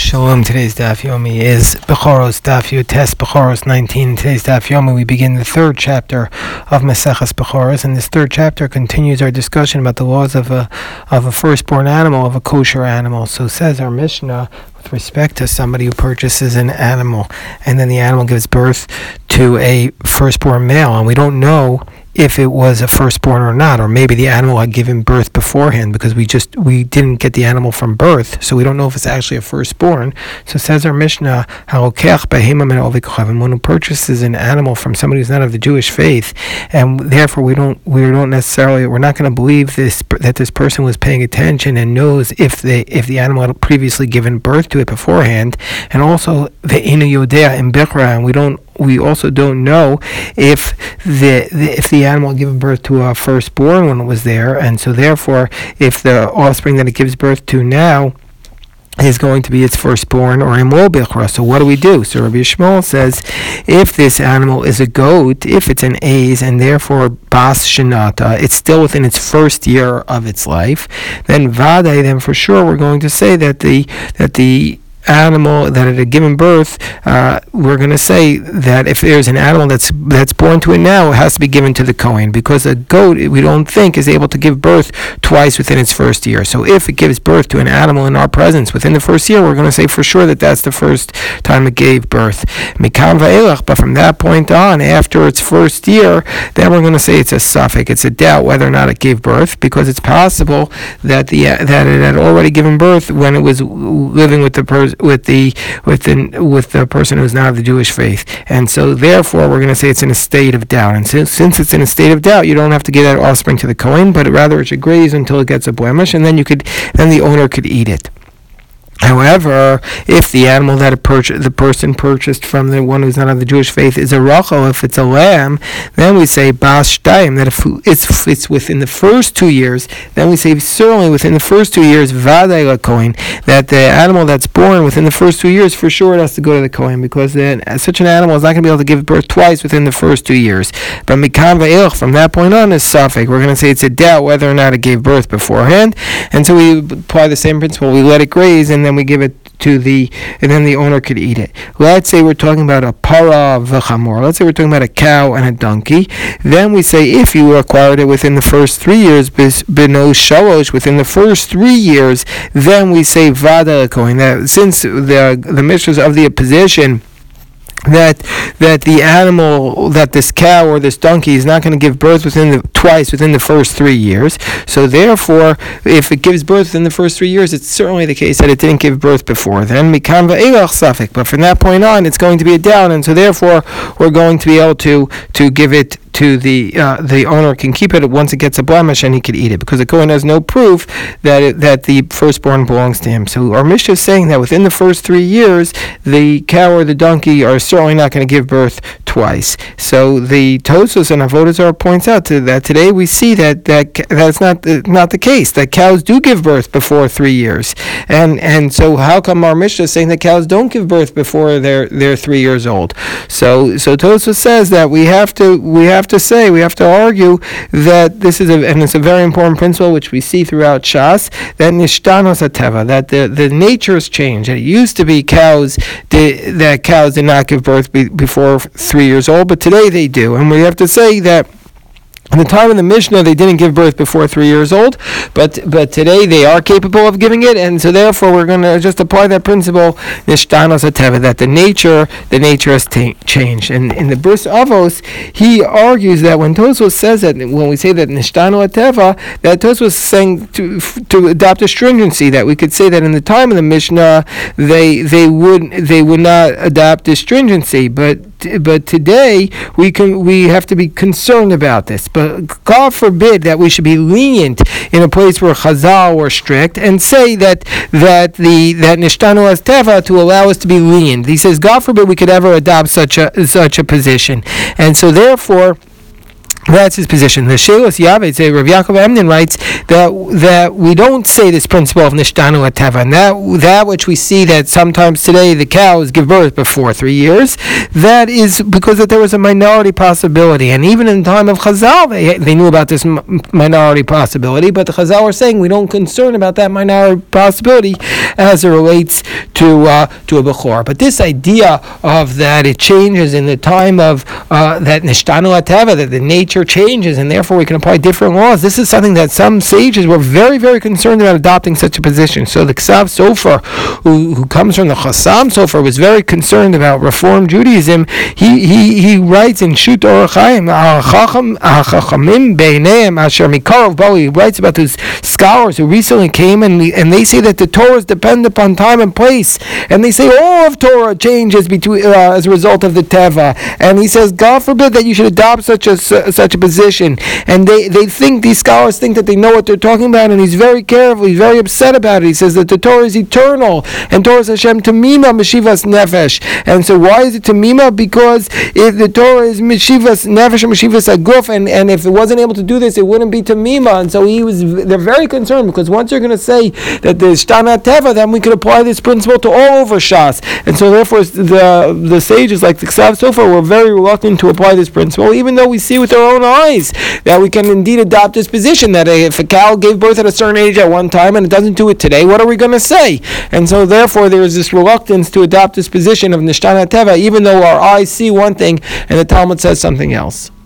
Shalom. Today's Daf Yomi is Bechoros Daf Yotes Bechoros 19. Today's Daf Yomi we begin the third chapter of Maseches Bechoros, and this third chapter continues our discussion about the laws of a firstborn animal, of a kosher animal. So says our Mishnah with respect to somebody who purchases an animal and then the animal gives birth to a firstborn male, and we don't know if it was a firstborn or not, or maybe the animal had given birth beforehand because we didn't get the animal from birth, so we don't know if it's actually a firstborn. So says our Mishnah, one who purchases an animal from somebody who's not of the Jewish faith, and therefore we're not going to believe that this person was paying attention and knows if the animal had previously given birth to it beforehand, and also the inu yodea in bichra, and we also don't know if the animal had given birth to a firstborn when it was there, and so therefore if the offspring that it gives birth to now is going to be its firstborn or imol bichra. So what do we do? So Rabbi Yishmael says, if this animal is a goat, if it's an A's and therefore bas shenata, it's still within its first year of its life, then vaday, then for sure we're going to say that the animal that it had given birth, we're going to say that if there's an animal that's born to it now, it has to be given to the Kohen, because a goat, we don't think, is able to give birth twice within its first year. So if it gives birth to an animal in our presence within the first year, we're going to say for sure that that's the first time it gave birth. Mikan va'elach, but from that point on, after its first year, then we're going to say it's a suffix, it's a doubt whether or not it gave birth, because it's possible that it had already given birth when it was living with the person who's not of the Jewish faith, and so therefore we're going to say it's in a state of doubt. And since it's in a state of doubt, you don't have to give that offspring to the Kohen, but rather it should graze until it gets a blemish, and then the owner could eat it. However, if the animal that the person purchased from the one who's not of the Jewish faith is a rachel, if it's a lamb, then we say bas shtayim, that if it's within the first 2 years, then we say certainly within the first 2 years vaday lakohen, that the animal that's born within the first 2 years, for sure it has to go to the Kohen, because then such an animal is not going to be able to give birth twice within the first 2 years. But mikan va'ilch, from that point on, is suffix. We're going to say it's a doubt whether or not it gave birth beforehand, and so we apply the same principle. We let it graze, and then we give it and then the owner could eat it. Let's say we're talking about a para v'chamor. Let's say we're talking about a cow and a donkey. Then we say if you acquired it within the first 3 years, b'no shalosh, within the first 3 years, then we say vada kohen. That since the Mishnah of the opposition, that the animal, that this cow or this donkey is not going to give birth twice within the first 3 years. So therefore, if it gives birth within the first 3 years, it's certainly the case that it didn't give birth before. Then mikan va'elach suffix. But from that point on, it's going to be a doubt, and so therefore we're going to be able to give it to the owner can keep it once it gets a blemish, and he could eat it, because the Kohen has no proof that the firstborn belongs to him. So our Mishnah is saying that within the first 3 years, the cow or the donkey are certainly not going to give birth twice. So the Tosfos and Avodah Zarah points out that today we see that that's not the case, that cows do give birth before 3 years, and so how come our Mishnah is saying that cows don't give birth before they're 3 years old? So Tosfos says that we have to argue that this is and it's a very important principle which we see throughout Shas, that nishtanos hateva, that the natures change. It used to be cows did not give birth before 3 years old, but today they do, and we have to say that in the time of the Mishnah, they didn't give birth before 3 years old, but today they are capable of giving it, and so therefore we're going to just apply that principle, nishtanos hateva, that the nature has changed. And in the Bris Avos, he argues that when Tosfos says that, when we say that nishtano hateva, that Tosfos is saying to adopt a stringency, that we could say that in the time of the Mishnah they would not adopt a stringency, but today we have to be concerned about this. But God forbid that we should be lenient in a place where Chazal were strict and say that nishtanu as teva to allow us to be lenient. He says, God forbid we could ever adopt such a position, and so therefore That's his position. The Shelos Yavetz, Rav Yaakov Emden writes that we don't say this principle of Nishtanu Ateva, and that which we see that sometimes today the cows give birth before 3 years, that is because that there was a minority possibility, and even in the time of Chazal they knew about this minority possibility, but the Chazal are saying we don't concern about that minority possibility as it relates to a Bechor. But this idea of that it changes in the time of that Nishtanu Ateva, that the nature changes and therefore we can apply different laws. This is something that some sages were very, very concerned about adopting such a position. So the Ksav Sofer, who comes from the Chassam Sofer, was very concerned about Reform Judaism. He writes in Shut Orach Chaim, Chachamim Beineim Asher Mikarov Bo. He writes about those scholars who recently came and they say that the Torah depend upon time and place, and they say all of Torah changes between as a result of the Teva. And he says, God forbid that you should adopt such a position, and these scholars think that they know what they're talking about, and he's very careful, he's very upset about it. He says that the Torah is eternal, and Torah is Hashem Tamima Meshivas Nefesh. And so why is it Tamima? Because if the Torah is Meshivas Nefesh and Meshivas Aguf, and if it wasn't able to do this, it wouldn't be Tamima. And so they're very concerned, because once you're going to say that there's Shtana Teva, then we could apply this principle to all over Shas. And so therefore the sages like the Ksav Sofer were very reluctant to apply this principle, even though we see with our own eyes that we can indeed adopt this position that if a cow gave birth at a certain age at one time and it doesn't do it today, what are we going to say? And so therefore there is this reluctance to adopt this position of Nishtana Teva, even though our eyes see one thing and the Talmud says something else.